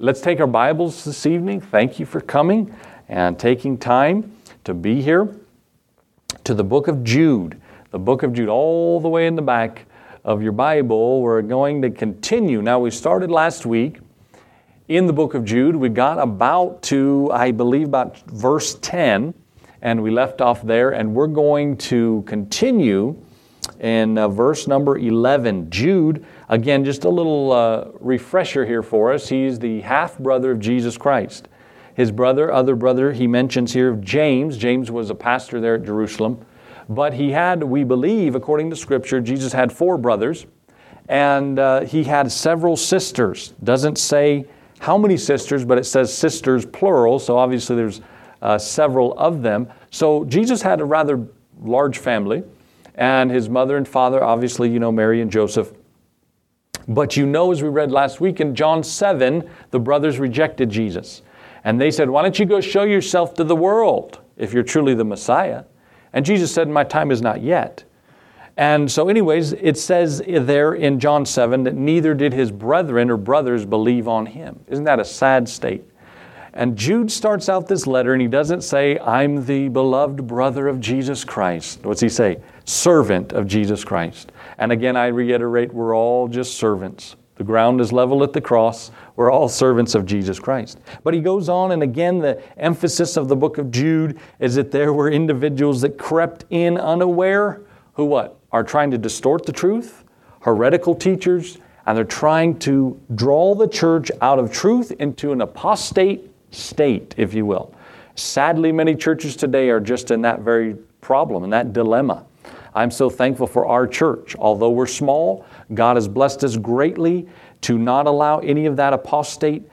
Let's take our Bibles this evening. Thank you for coming and taking time to be here to the book of Jude. The book of Jude, all the way in the back of your Bible. We're going to continue. Now, we started last week in the book of Jude. We got about to, I believe, about verse 10, and we left off there, and we're going to continue in verse number 11. Jude, again, just a little refresher here for us. He's the half-brother of Jesus Christ. His other brother, he mentions here of James. James was a pastor there at Jerusalem. But he had, we believe, according to Scripture, Jesus had 4 brothers, and he had several sisters. Doesn't say how many sisters, but it says sisters plural, so obviously there's several of them. So Jesus had a rather large family, and his mother and father, obviously, Mary and Joseph. But as we read last week in John 7, the brothers rejected Jesus. And they said, why don't you go show yourself to the world if you're truly the Messiah? And Jesus said, my time is not yet. And so anyways, it says there in John 7 that neither did his brethren or brothers believe on him. Isn't that a sad state? And Jude starts out this letter and he doesn't say, I'm the beloved brother of Jesus Christ. What's he say? Servant of Jesus Christ. And again, I reiterate, we're all just servants. The ground is level at the cross. We're all servants of Jesus Christ. But he goes on, and again, the emphasis of the book of Jude is that there were individuals that crept in unaware, who what? Are trying to distort the truth, heretical teachers, and they're trying to draw the church out of truth into an apostate state, if you will. Sadly, many churches today are just in that very problem, in that dilemma. I'm so thankful for our church. Although we're small, God has blessed us greatly to not allow any of that apostate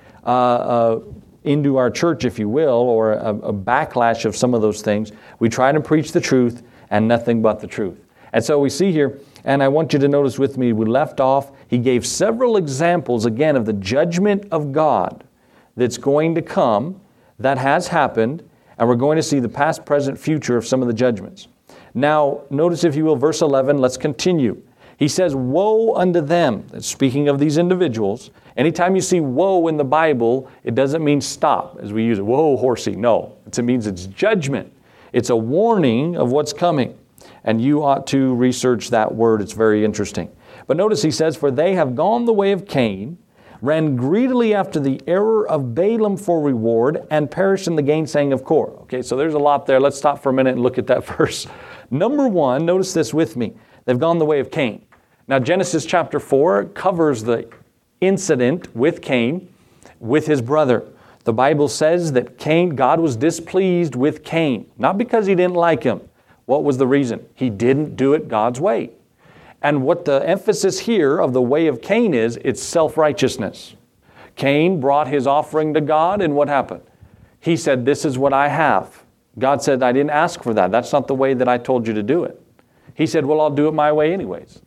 into our church, if you will, or a backlash of some of those things. We try to preach the truth and nothing but the truth. And so we see here, and I want you to notice with me, we left off, he gave several examples, again, of the judgment of God that's going to come, that has happened, and we're going to see the past, present, future of some of the judgments. Now, notice, if you will, verse 11, let's continue. He says, woe unto them. Speaking of these individuals, anytime you see woe in the Bible, it doesn't mean stop, as we use it. Whoa, horsey. No, it means it's judgment. It's a warning of what's coming. And you ought to research that word. It's very interesting. But notice he says, for they have gone the way of Cain, ran greedily after the error of Balaam for reward, and perished in the gainsaying of Korah. Okay, so there's a lot there. Let's stop for a minute and look at that verse. Number 1, notice this with me. They've gone the way of Cain. Now, Genesis chapter 4 covers the incident with Cain, with his brother. The Bible says that God was displeased with Cain, not because he didn't like him. What was the reason? He didn't do it God's way. And what the emphasis here of the way of Cain is, it's self-righteousness. Cain brought his offering to God, and what happened? He said, this is what I have. God said, I didn't ask for that. That's not the way that I told you to do it. He said, well, I'll do it my way anyways.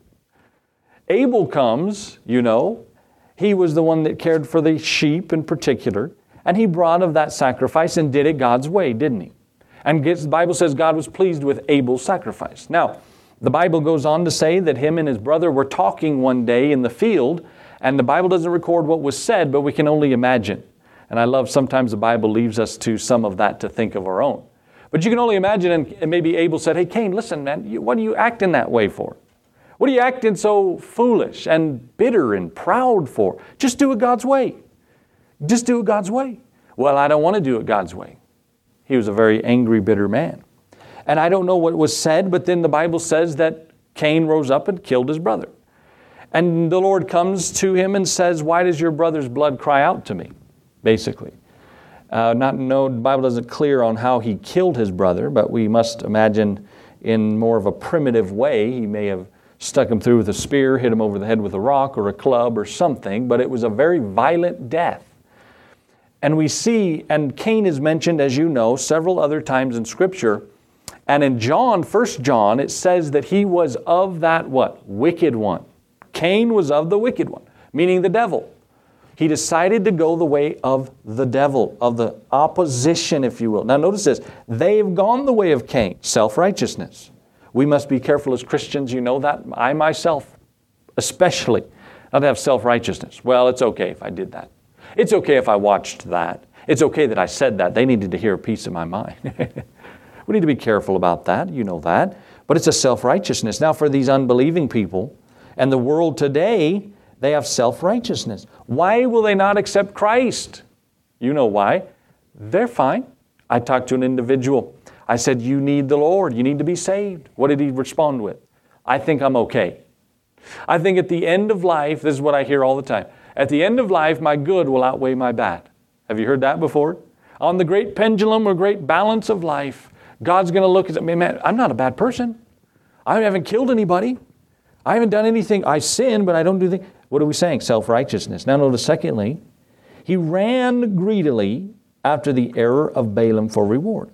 Abel comes, he was the one that cared for the sheep in particular, and he brought of that sacrifice and did it God's way, didn't he? And the Bible says God was pleased with Abel's sacrifice. Now, the Bible goes on to say that him and his brother were talking one day in the field, and the Bible doesn't record what was said, but we can only imagine. And I love sometimes the Bible leaves us to some of that to think of our own. But you can only imagine, and maybe Abel said, hey, Cain, listen, man, what are you acting that way for? What are you acting so foolish and bitter and proud for? Just do it God's way. Just do it God's way. Well, I don't want to do it God's way. He was a very angry, bitter man. And I don't know what was said, but then the Bible says that Cain rose up and killed his brother. And the Lord comes to him and says, why does your brother's blood cry out to me? Basically. The Bible doesn't clear on how he killed his brother, but we must imagine in more of a primitive way. He may have stuck him through with a spear, hit him over the head with a rock or a club or something, but it was a very violent death. And we see, and Cain is mentioned, as you know, several other times in Scripture. And in 1 John, it says that he was of that what? Wicked one. Cain was of the wicked one, meaning the devil. He decided to go the way of the devil, of the opposition, if you will. Now notice this. They've gone the way of Cain, self-righteousness. We must be careful as Christians, you know that. I myself, especially, not to have self-righteousness. Well, it's okay if I did that. It's okay if I watched that. It's okay that I said that. They needed to hear a piece of my mind. We need to be careful about that. You know that. But it's a self-righteousness. Now for these unbelieving people and the world today, they have self-righteousness. Why will they not accept Christ? You know why. They're fine. I talked to an individual. I said, you need the Lord. You need to be saved. What did he respond with? I think I'm okay. I think at the end of life, this is what I hear all the time. At the end of life, my good will outweigh my bad. Have you heard that before? On the great pendulum or great balance of life, God's going to look at me, man, I'm not a bad person. I haven't killed anybody. I haven't done anything. I sin, but I don't do anything. What are we saying? Self-righteousness. Now notice, secondly, he ran greedily after the error of Balaam for reward.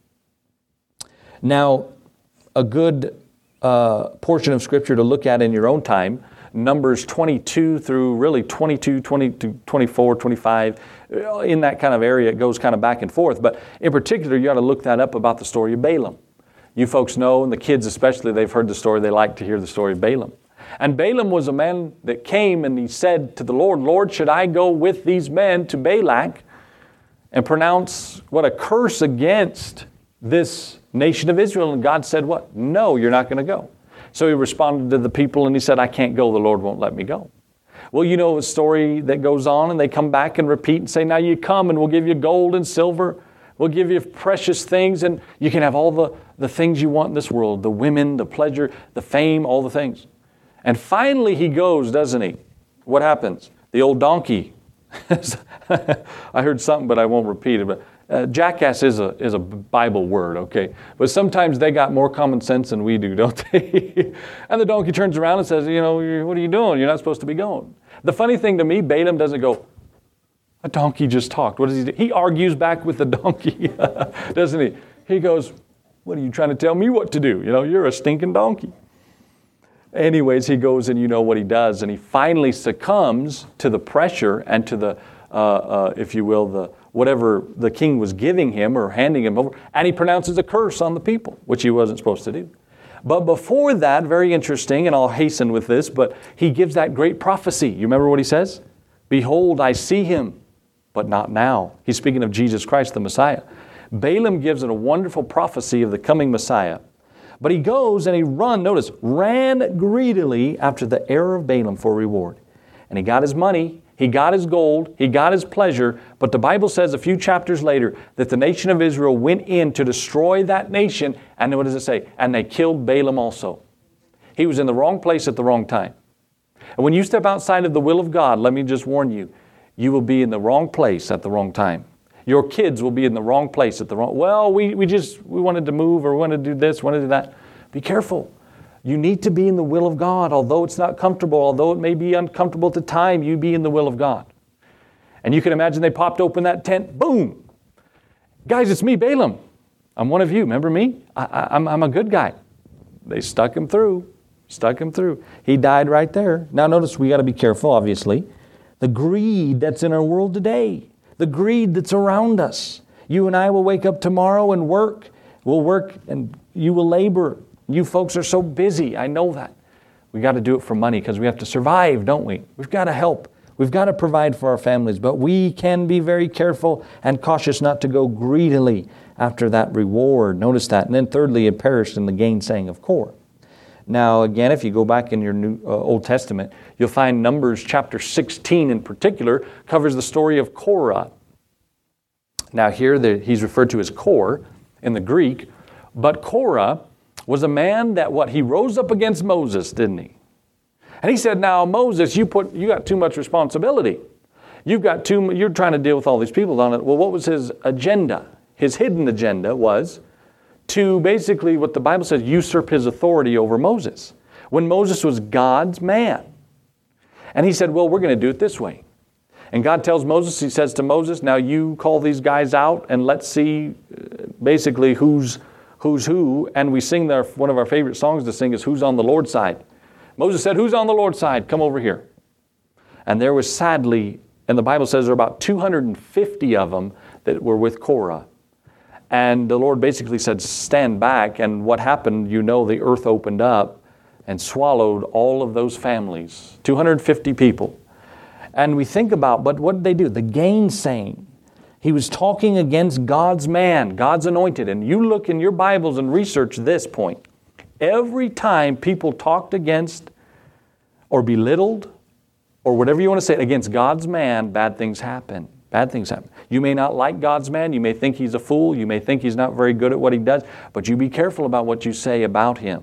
Now, a good portion of Scripture to look at in your own time, Numbers 22 through really 22, 24, 25, in that kind of area, it goes kind of back and forth. But in particular, you ought to look that up about the story of Balaam. You folks know, and the kids especially, they've heard the story. They like to hear the story of Balaam. And Balaam was a man that came and he said to the Lord, Lord, should I go with these men to Balak and pronounce what a curse against this nation of Israel? And God said what? No, you're not going to go. So he responded to the people and he said, I can't go. The Lord won't let me go. Well, you know a story that goes on and they come back and repeat and say, now you come and we'll give you gold and silver. We'll give you precious things and you can have all the things you want in this world, the women, the pleasure, the fame, all the things. And finally he goes, doesn't he? What happens? The old donkey. I heard something, but I won't repeat it. But jackass is a Bible word, okay? But sometimes they got more common sense than we do, don't they? And the donkey turns around and says, you know, what are you doing? You're not supposed to be going. The funny thing to me, Balaam doesn't go, a donkey just talked. What does he do? He argues back with the donkey, doesn't he? He goes, what are you trying to tell me what to do? You know, you're a stinking donkey. Anyways, he goes and you know what he does. And he finally succumbs to the pressure and to the, if you will, the whatever the king was giving him or handing him over. And he pronounces a curse on the people, which he wasn't supposed to do. But before that, very interesting, and I'll hasten with this, but he gives that great prophecy. You remember what he says? Behold, I see him, but not now. He's speaking of Jesus Christ, the Messiah. Balaam gives it a wonderful prophecy of the coming Messiah. But he goes and he ran greedily after the error of Balaam for reward. And he got his money, he got his gold, he got his pleasure. But the Bible says a few chapters later that the nation of Israel went in to destroy that nation. And what does it say? And they killed Balaam also. He was in the wrong place at the wrong time. And when you step outside of the will of God, let me just warn you, you will be in the wrong place at the wrong time. Your kids will be in the wrong place at the wrong... Well, we wanted to move or we wanted to do this, wanted to do that. Be careful. You need to be in the will of God. Although it's not comfortable, although it may be uncomfortable at the time, you be in the will of God. And you can imagine they popped open that tent. Boom! Guys, it's me, Balaam. I'm one of you. Remember me? I'm a good guy. They stuck him through. He died right there. Now notice we got to be careful, obviously. The greed that's in our world today. The greed that's around us. You and I will wake up tomorrow and work. We'll work and you will labor. You folks are so busy. I know that. We got to do it for money because we have to survive, don't we? We've got to help. We've got to provide for our families. But we can be very careful and cautious not to go greedily after that reward. Notice that. And then thirdly, it perished in the gainsaying of Korah. Now, again, if you go back in your New Old Testament, you'll find Numbers chapter 16 in particular covers the story of Korah. Now here he's referred to as Kor in the Greek, but Korah was a man that he rose up against Moses, didn't he? And he said, now Moses, you got too much responsibility. You're trying to deal with all these people on it. Well, what was his agenda? His hidden agenda was to basically, what the Bible says, usurp his authority over Moses. When Moses was God's man. And he said, well, we're going to do it this way. And God tells Moses, he says to Moses, now you call these guys out and let's see basically who's who. And we sing one of our favorite songs to sing is Who's on the Lord's Side. Moses said, who's on the Lord's side? Come over here. And there was sadly, and the Bible says there were about 250 of them that were with Korah. And the Lord basically said, stand back. And what happened, the earth opened up and swallowed all of those families, 250 people. And we think about, but what did they do? The gainsaying. He was talking against God's man, God's anointed. And you look in your Bibles and research this point. Every time people talked against or belittled or whatever you want to say against God's man, bad things happen. Bad things happen. You may not like God's man. You may think he's a fool. You may think he's not very good at what he does. But you be careful about what you say about him,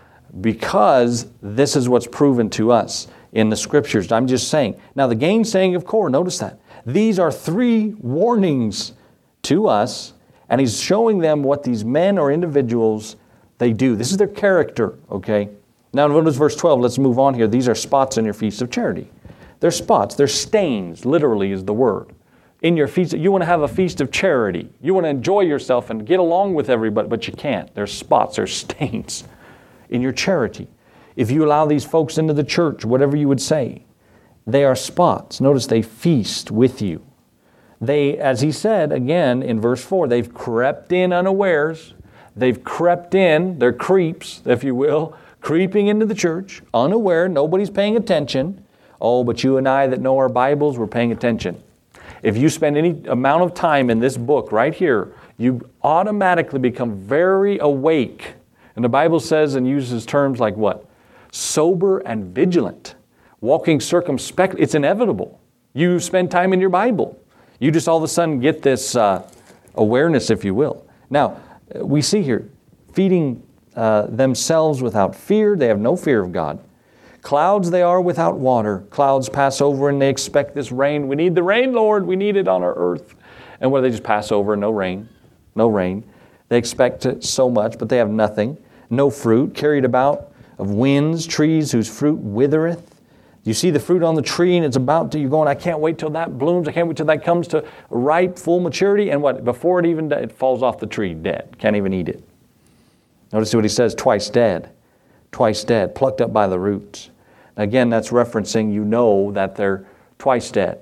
because this is what's proven to us in the Scriptures. I'm just saying. Now, the gainsaying of Korah, notice that. These are 3 warnings to us, and he's showing them what these men or individuals, they do. This is their character, okay? Now, notice verse 12. Let's move on here. These are spots in your feast of charity. They're spots. They're stains, literally is the word. In your feast, you want to have a feast of charity. You want to enjoy yourself and get along with everybody, but you can't. There's spots, there's stains in your charity. If you allow these folks into the church, whatever you would say, they are spots. Notice they feast with you. They, as he said again in verse 4, they've crept in unawares. They've crept in, they're creeps, if you will, creeping into the church, unaware, nobody's paying attention. Oh, but you and I that know our Bibles, we're paying attention. If you spend any amount of time in this book right here, you automatically become very awake. And the Bible says and uses terms like what? Sober and vigilant. Walking circumspectly. It's inevitable. You spend time in your Bible. You just all of a sudden get this awareness, if you will. Now, we see here, feeding themselves without fear. They have no fear of God. Clouds they are without water. Clouds pass over and they expect this rain. We need the rain, Lord. We need it on our earth. And what do they just pass over? No rain. No rain. They expect so much, but they have nothing. No fruit. Carried about of winds, trees whose fruit withereth. You see the fruit on the tree and it's about to, you're going, I can't wait till that blooms. I can't wait till that comes to ripe, full maturity. And what? Before it even, it falls off the tree dead. Can't even eat it. Notice what he says, twice dead. Twice dead, plucked up by the roots. Again, that's referencing, you know that they're twice dead.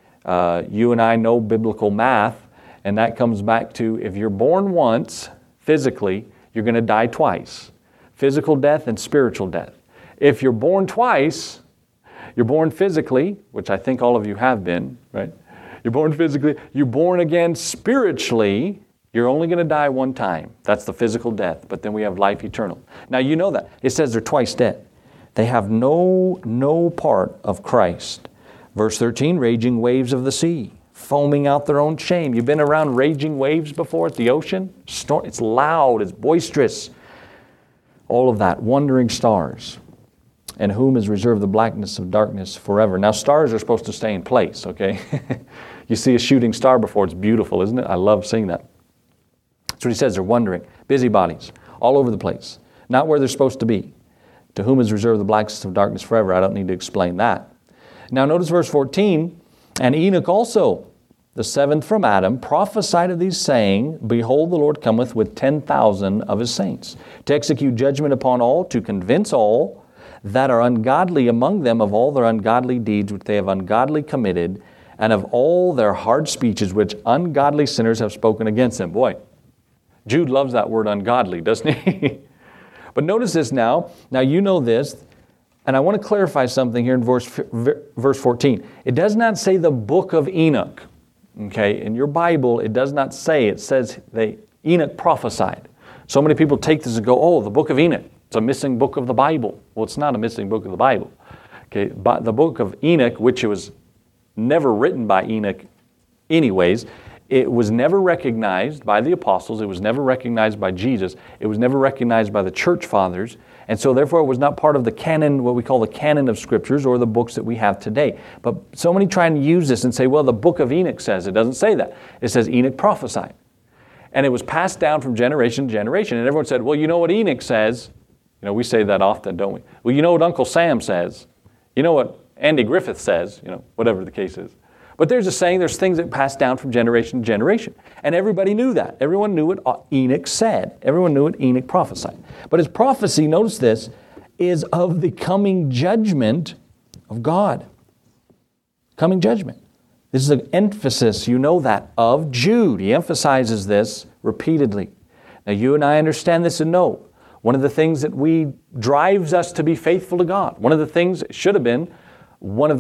You and I know biblical math, and that comes back to if you're born once, physically, you're going to die twice. Physical death and spiritual death. If you're born twice, you're born physically, which I think all of you have been, right? You're born physically. You're born again spiritually. You're only going to die one time. That's the physical death. But then we have life eternal. Now you know that. It says they're twice dead. They have no part of Christ. Verse 13, raging waves of the sea, foaming out their own shame. You've been around raging waves before at the ocean? It's loud, it's boisterous. All of that, wandering stars. And whom is reserved the blackness of darkness forever. Now stars are supposed to stay in place, okay? You see a shooting star before, it's beautiful, isn't it? I love seeing that. That's what he says, they're wandering. Busybodies, all over the place. Not where they're supposed to be. To whom is reserved the blackness of darkness forever. I don't need to explain that. Now notice verse 14. And Enoch also, the 7th from Adam, prophesied of these, saying, Behold, the Lord cometh with 10,000 of his saints, to execute judgment upon all, to convince all that are ungodly among them of all their ungodly deeds which they have ungodly committed, and of all their hard speeches which ungodly sinners have spoken against them. Boy, Jude loves that word ungodly, doesn't he? But notice this now. Now you know this, and I want to clarify something here in verse 14. It does not say the book of Enoch. Okay, in your Bible, it does not say. It says Enoch prophesied. So many people take this and go, oh, the book of Enoch. It's a missing book of the Bible. Well, it's not a missing book of the Bible. Okay, but the book of Enoch, which was never written by Enoch anyways, it was never recognized by the apostles. It was never recognized by Jesus. It was never recognized by the church fathers. And so therefore it was not part of the canon, what we call the canon of scriptures or the books that we have today. But so many try and use this and say, well, the book of Enoch says. It doesn't say that. It says Enoch prophesied. And it was passed down from generation to generation. And everyone said, well, you know what Enoch says? You know, we say that often, don't we? Well, you know what Uncle Sam says? You know what Andy Griffith says? You know, whatever the case is. But there's a saying, there's things that pass down from generation to generation. And everybody knew that. Everyone knew what Enoch said. Everyone knew what Enoch prophesied. But his prophecy, notice this, is of the coming judgment of God. Coming judgment. This is an emphasis, you know that, of Jude. He emphasizes this repeatedly. Now you and I understand this and know. One of the things that drives us to be faithful to God, one of the things, it should have been, one of the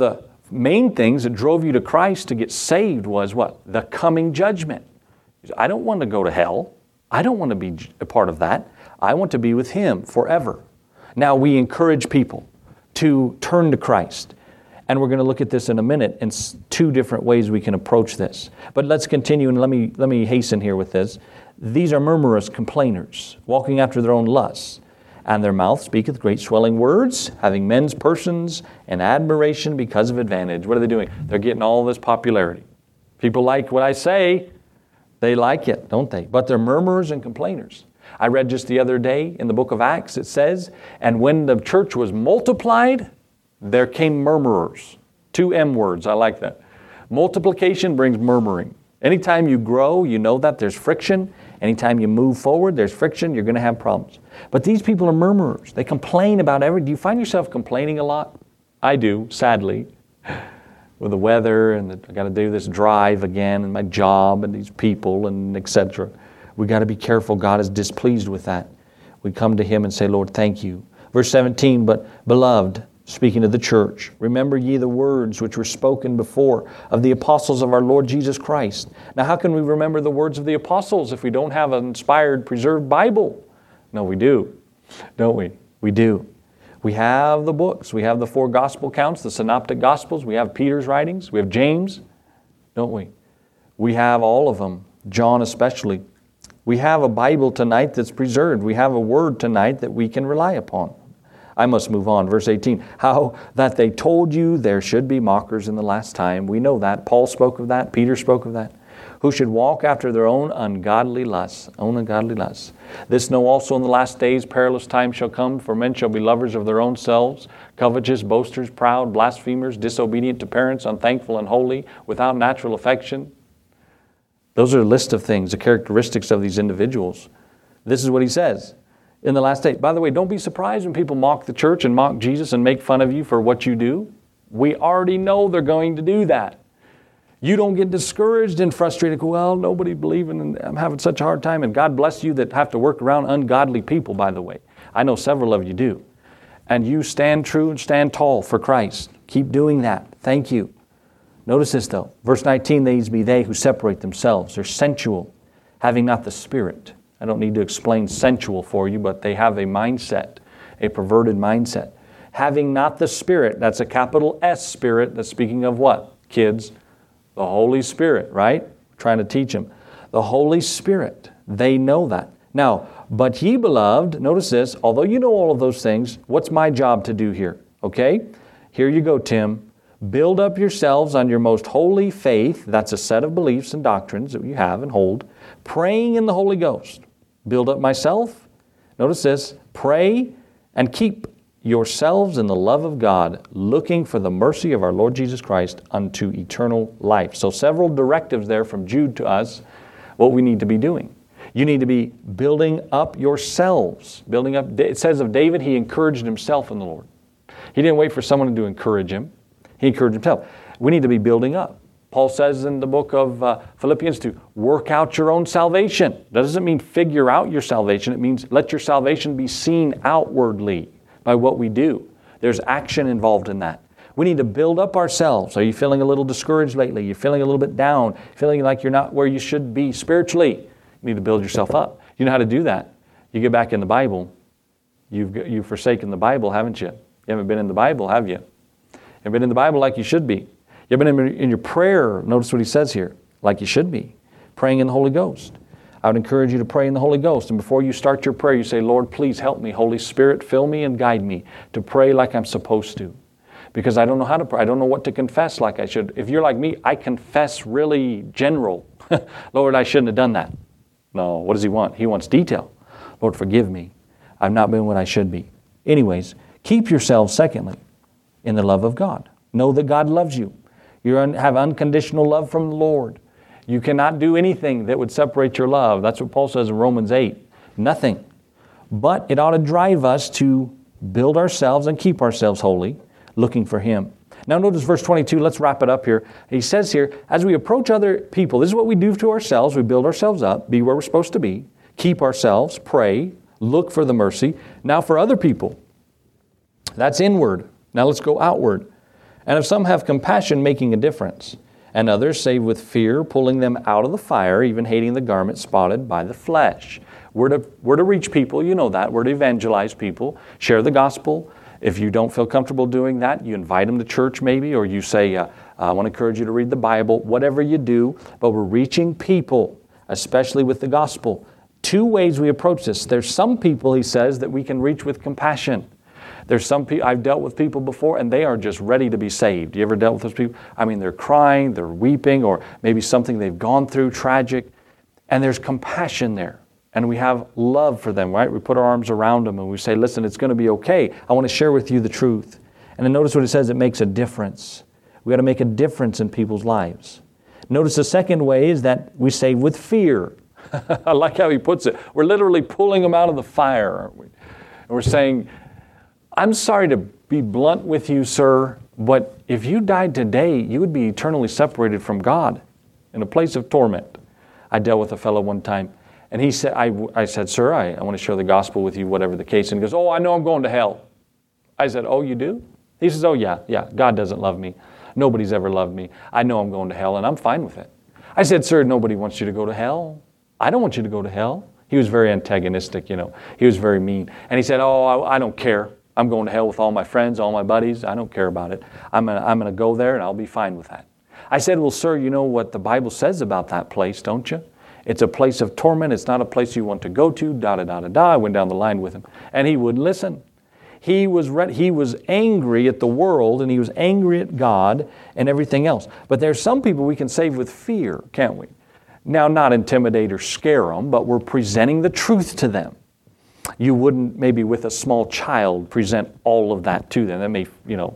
main things that drove you to Christ to get saved was what? The coming judgment. I don't want to go to hell. I don't want to be a part of that. I want to be with Him forever. Now we encourage people to turn to Christ. And we're going to look at this in a minute in two different ways we can approach this. But let's continue, and let me hasten here with this. These are murmurous complainers, walking after their own lusts. And their mouth speaketh great swelling words, having men's persons and admiration because of advantage. What are they doing? They're getting all this popularity. People like what I say. They like it, don't they? But they're murmurers and complainers. I read just the other day in the book of Acts, it says, and when the church was multiplied, there came murmurers. 2 M words, I like that. Multiplication brings murmuring. Anytime you grow, you know that there's friction. Anytime you move forward, there's friction, you're going to have problems. But these people are murmurers. They complain about everything. Do you find yourself complaining a lot? I do, sadly, with the weather, and I got to do this drive again, and my job, and these people, and etc. We got to be careful. God is displeased with that. We come to Him and say, Lord, thank you. Verse 17, but beloved, speaking to the church, remember ye the words which were spoken before of the apostles of our Lord Jesus Christ. Now, how can we remember the words of the apostles if we don't have an inspired, preserved Bible? No, we do, don't we? We do. We have the books. We have the 4 gospel accounts, the synoptic gospels. We have Peter's writings. We have James, don't we? We have all of them, John especially. We have a Bible tonight that's preserved. We have a word tonight that we can rely upon. I must move on. Verse 18, how that they told you there should be mockers in the last time. We know that. Paul spoke of that. Peter spoke of that. Who should walk after their own ungodly lusts. Own ungodly lusts. This know also in the last days perilous times shall come, for men shall be lovers of their own selves, covetous, boasters, proud, blasphemers, disobedient to parents, unthankful, unholy, without natural affection. Those are a list of things, the characteristics of these individuals. This is what he says. In the last days. By the way, don't be surprised when people mock the church and mock Jesus and make fun of you for what you do. We already know they're going to do that. You don't get discouraged and frustrated. Well, nobody believing, and I'm having such a hard time. And God bless you that have to work around ungodly people, by the way. I know several of you do. And you stand true and stand tall for Christ. Keep doing that. Thank you. Notice this though. Verse 19, these be they who separate themselves. They're sensual, having not the Spirit. I don't need to explain sensual for you, but they have a mindset, a perverted mindset. Having not the Spirit, that's a capital S Spirit, that's speaking of what? Kids, the Holy Spirit, right? Trying to teach them. The Holy Spirit, they know that. Now, but ye beloved, notice this, although you know all of those things, what's my job to do here? Okay? Here you go, Tim. Build up yourselves on your most holy faith, that's a set of beliefs and doctrines that you have and hold, praying in the Holy Ghost. Build up myself. Notice this. Pray and keep yourselves in the love of God, looking for the mercy of our Lord Jesus Christ unto eternal life. So several directives there from Jude to us, what we need to be doing. You need to be building up yourselves. Building up. It says of David, he encouraged himself in the Lord. He didn't wait for someone to encourage him. He encouraged himself. We need to be building up. Paul says in the book of Philippians to work out your own salvation. That doesn't mean figure out your salvation. It means let your salvation be seen outwardly by what we do. There's action involved in that. We need to build up ourselves. Are you feeling a little discouraged lately? You're feeling a little bit down, feeling like you're not where you should be spiritually. You need to build yourself up. You know how to do that. You get back in the Bible. You've forsaken the Bible, haven't you? You haven't been in the Bible, have you? You haven't been in the Bible like you should be. You've been in your prayer, notice what he says here, like you should be, praying in the Holy Ghost. I would encourage you to pray in the Holy Ghost. And before you start your prayer, you say, Lord, please help me. Holy Spirit, fill me and guide me to pray like I'm supposed to. Because I don't know how to pray. I don't know what to confess like I should. If you're like me, I confess really general. Lord, I shouldn't have done that. No, what does he want? He wants detail. Lord, forgive me. I've not been what I should be. Anyways, keep yourselves, secondly, in the love of God. Know that God loves you. You have unconditional love from the Lord. You cannot do anything that would separate your love. That's what Paul says in Romans 8. Nothing. But it ought to drive us to build ourselves and keep ourselves holy, looking for Him. Now notice verse 22. Let's wrap it up here. He says here, as we approach other people, this is what we do to ourselves. We build ourselves up, be where we're supposed to be, keep ourselves, pray, look for the mercy. Now for other people, that's inward. Now let's go outward. And of some have compassion, making a difference. And others save with fear, pulling them out of the fire, even hating the garment spotted by the flesh. We're to reach people, you know that. We're to evangelize people, share the gospel. If you don't feel comfortable doing that, you invite them to church maybe, or you say, I want to encourage you to read the Bible, whatever you do. But we're reaching people, especially with the gospel. Two ways we approach this. There's some people, he says, that we can reach with compassion. There's some people, I've dealt with people before, and they are just ready to be saved. You ever dealt with those people? I mean, they're crying, they're weeping, or maybe something they've gone through, tragic, and there's compassion there. And we have love for them, right? We put our arms around them and we say, listen, it's going to be okay. I want to share with you the truth. And then notice what it says, it makes a difference. We got to make a difference in people's lives. Notice the second way is that we save with fear. I like how he puts it. We're literally pulling them out of the fire, aren't we? And we're saying, I'm sorry to be blunt with you, sir, but if you died today, you would be eternally separated from God in a place of torment. I dealt with a fellow one time, and he said, I said, sir, I want to share the gospel with you, whatever the case. And he goes, oh, I know I'm going to hell. I said, oh, you do? He says, oh, yeah, God doesn't love me. Nobody's ever loved me. I know I'm going to hell, and I'm fine with it. I said, sir, nobody wants you to go to hell. I don't want you to go to hell. He was very antagonistic, He was very mean. And he said, oh, I don't care. I'm going to hell with all my friends, all my buddies. I don't care about it. I'm going to go there, and I'll be fine with that. I said, well, sir, you know what the Bible says about that place, don't you? It's a place of torment. It's not a place you want to go to, I went down the line with him, and he wouldn't listen. He was angry at the world, and he was angry at God and everything else. But there's some people we can save with fear, can't we? Now, not intimidate or scare them, but we're presenting the truth to them. You wouldn't, maybe with a small child, present all of that to them. That may,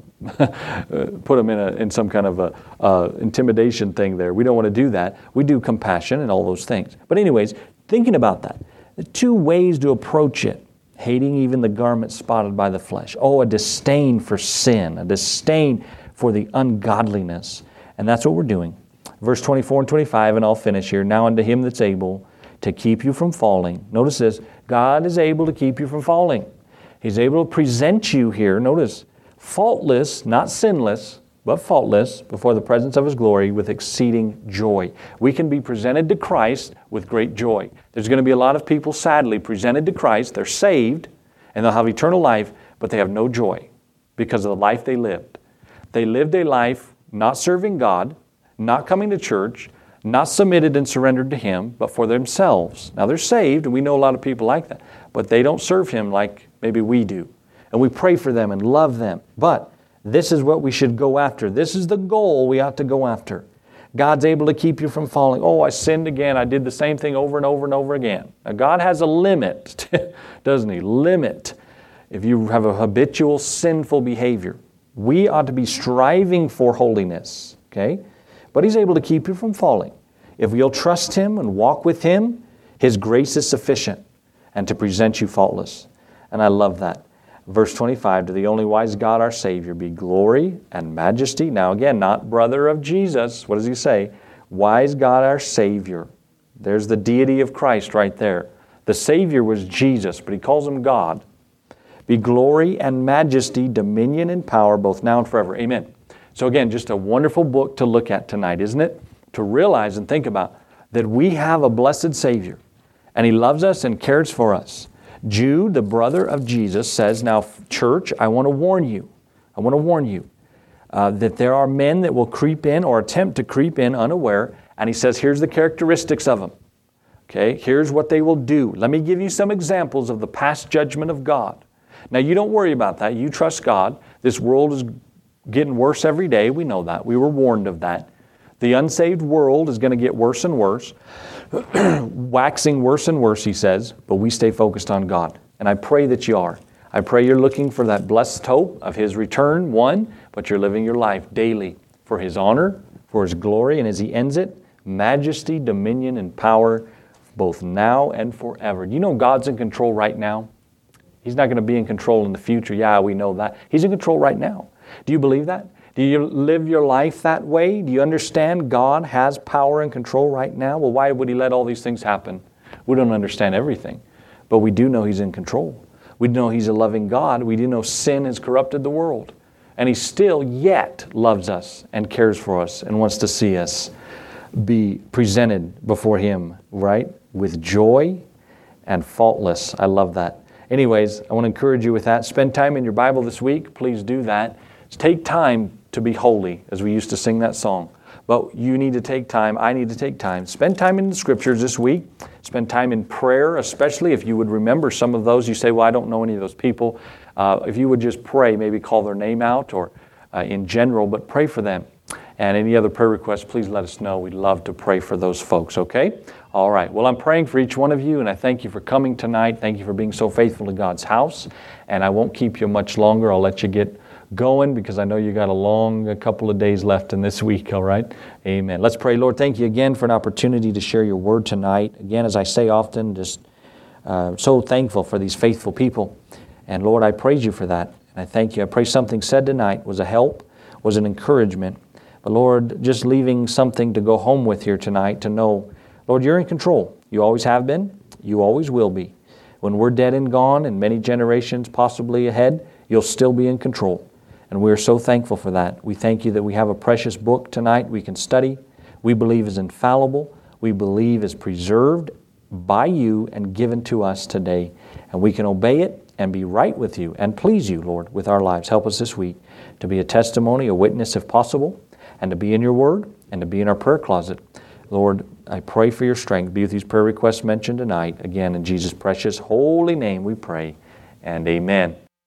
put them in some kind of a intimidation thing there. We don't want to do that. We do compassion and all those things. But anyways, thinking about that, the two ways to approach it, hating even the garment spotted by the flesh. Oh, a disdain for sin, a disdain for the ungodliness. And that's what we're doing. Verse 24 and 25, and I'll finish here. Now unto him that's able to keep you from falling. Notice this. God is able to keep you from falling. He's able to present you here, notice, faultless, not sinless, but faultless, before the presence of His glory with exceeding joy. We can be presented to Christ with great joy. There's going to be a lot of people, sadly, presented to Christ. They're saved, and they'll have eternal life, but they have no joy because of the life they lived. They lived a life not serving God, not coming to church, not submitted and surrendered to Him, but for themselves. Now they're saved, and we know a lot of people like that, but they don't serve Him like maybe we do. And we pray for them and love them. But this is what we should go after. This is the goal we ought to go after. God's able to keep you from falling. Oh, I sinned again. I did the same thing over and over and over again. Now God has a limit, doesn't He? Limit. If you have a habitual sinful behavior, we ought to be striving for holiness, okay? But He's able to keep you from falling. If you'll trust Him and walk with Him, His grace is sufficient and to present you faultless. And I love that. Verse 25, to the only wise God our Savior be glory and majesty. Now again, not brother of Jesus. What does he say? Wise God our Savior. There's the deity of Christ right there. The Savior was Jesus, but he calls Him God. Be glory and majesty, dominion and power, both now and forever. Amen. So again, just a wonderful book to look at tonight, isn't it? To realize and think about that we have a blessed Savior, and He loves us and cares for us. Jude, the brother of Jesus, says, now, church, I want to warn you. That there are men that will creep in or attempt to creep in unaware, and he says, here's the characteristics of them. Okay, here's what they will do. Let me give you some examples of the past judgment of God. Now, you don't worry about that. You trust God. This world is getting worse every day. We know that. We were warned of that. The unsaved world is going to get worse and worse, waxing worse and worse, he says, but we stay focused on God. And I pray that you are. I pray you're looking for that blessed hope of His return, one, but you're living your life daily for His honor, for His glory, and as He ends it, majesty, dominion, and power, both now and forever. You know God's in control right now? He's not going to be in control in the future. Yeah, we know that. He's in control right now. Do you believe that? Do you live your life that way? Do you understand God has power and control right now? Well, why would He let all these things happen? We don't understand everything, but we do know He's in control. We know He's a loving God. We do know sin has corrupted the world. And He still yet loves us and cares for us and wants to see us be presented before Him, right? With joy and faultless. I love that. Anyways, I want to encourage you with that. Spend time in your Bible this week. Please do that. Take time to be holy, as we used to sing that song. But you need to take time. I need to take time. Spend time in the Scriptures this week. Spend time in prayer, especially if you would remember some of those. You say, well, I don't know any of those people. If you would just pray, maybe call their name out or in general, but pray for them. And any other prayer requests, please let us know. We'd love to pray for those folks, okay? All right. Well, I'm praying for each one of you, and I thank you for coming tonight. Thank you for being so faithful to God's house. And I won't keep you much longer. I'll let you get going because I know you got a couple of days left in this week, all right? Amen. Let's pray. Lord, thank you again for an opportunity to share your word tonight. Again, as I say often, just so thankful for these faithful people. And Lord, I praise you for that. And I thank you. I pray something said tonight was a help, was an encouragement. But Lord, just leaving something to go home with here tonight to know, Lord, you're in control. You always have been. You always will be. When we're dead and gone and many generations possibly ahead, you'll still be in control. And we're so thankful for that. We thank you that we have a precious book tonight we can study. We believe is infallible. We believe is preserved by you and given to us today. And we can obey it and be right with you and please you, Lord, with our lives. Help us this week to be a testimony, a witness if possible, and to be in your word and to be in our prayer closet. Lord, I pray for your strength. Be with these prayer requests mentioned tonight. Again, in Jesus' precious holy name we pray, and amen.